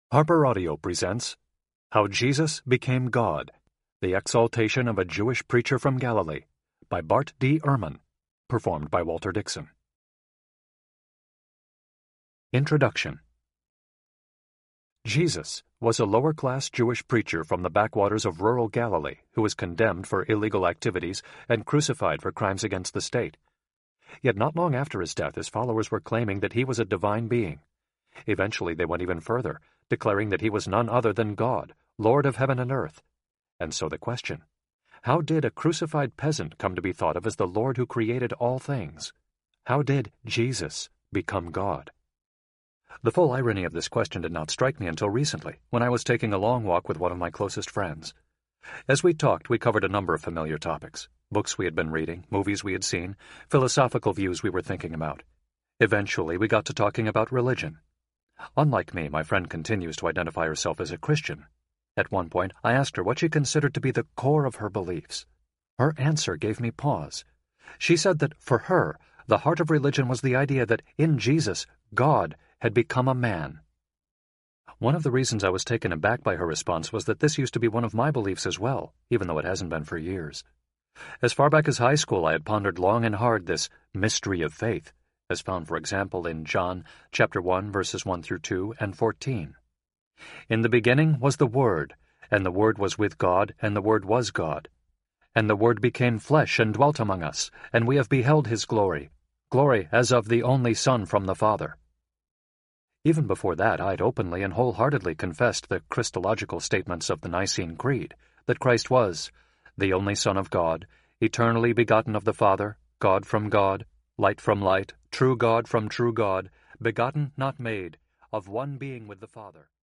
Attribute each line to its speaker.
Speaker 1: Harper Audio presents How Jesus Became God, The Exaltation of a Jewish Preacher from Galilee, by Bart D. Ehrman, performed by Walter Dixon. Introduction. Jesus was a lower-class Jewish preacher from the backwaters of rural Galilee who was condemned for illegal activities and crucified for crimes against the state. Yet not long after his death, his followers were claiming that he was a divine being. Eventually they went even further, declaring that he was none other than God, Lord of heaven and earth. And so the question, how did a crucified peasant come to be thought of as the Lord who created all things? How did Jesus become God? The full irony of this question did not strike me until recently, when I was taking a long walk with one of my closest friends. As we talked, we covered a number of familiar topics: books we had been reading, movies we had seen, philosophical views we were thinking about. Eventually, we got to talking about religion. Unlike me, my friend continues to identify herself as a Christian. At one point, I asked her what she considered to be the core of her beliefs. Her answer gave me pause. She said that, for her, the heart of religion was the idea that, in Jesus, God had become a man. One of the reasons I was taken aback by her response was that this used to be one of my beliefs as well, even though it hasn't been for years. As far back as high school, I had pondered long and hard this mystery of faith, as found, for example, in John chapter 1, verses 1 through 2 and 14. In the beginning was the Word, and the Word was with God, and the Word was God. And the Word became flesh and dwelt among us, and we have beheld his glory, glory as of the only Son from the Father. Even before that, I'd openly and wholeheartedly confessed the Christological statements of the Nicene Creed, that Christ was the only Son of God, eternally begotten of the Father, God from God, light from light, true God from true God, begotten, not made, of one being with the Father.